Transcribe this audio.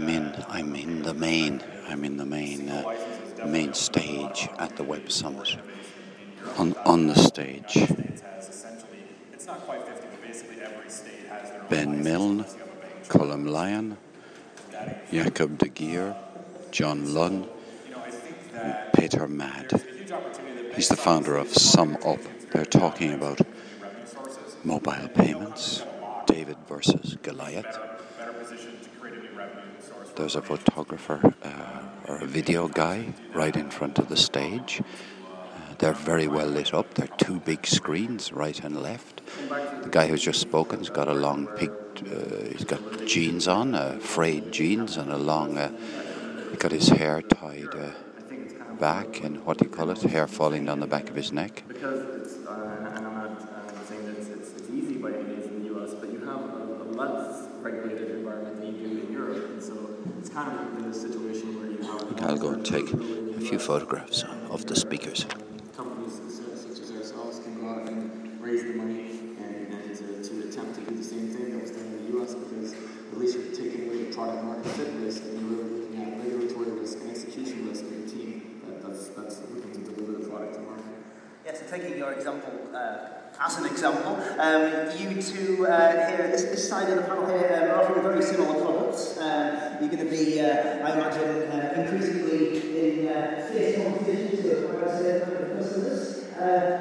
I'm in the main stage at the Web Summit. On the stage, Ben Milne, Colm Lyon, Jacob de Geer, John Lunn, and Peter Mad. He's the founder of SumUp. They're talking about mobile payments, David versus Goliath. There's a photographer or a video guy right in front of the stage. They're very well lit up. There are two big screens, right and left. The guy who's just spoken's got a long he's got jeans on, frayed jeans, and a long, he got his hair tied back, and what do you call it? Hair falling down the back of his neck. Because it's, and I'm not saying that it's easy by any means in the US, but you have a less regulated environment than you do in Europe, and so it's kind of in this situation where you have... I think I'll go and take a few photographs of the speakers. Companies such as ourselves can go out and raise the money and to attempt to do the same thing that was done in the US, because at least you're taking away the product market fit risk and you're really looking at regulatory risk and execution risk of your team. That's looking to deliver the product to market. Yeah, so taking your example as an example, you two here, this side of the panel here, are offering very similar products. You're going to be, I imagine, increasingly in fierce competition to acquire certain customers.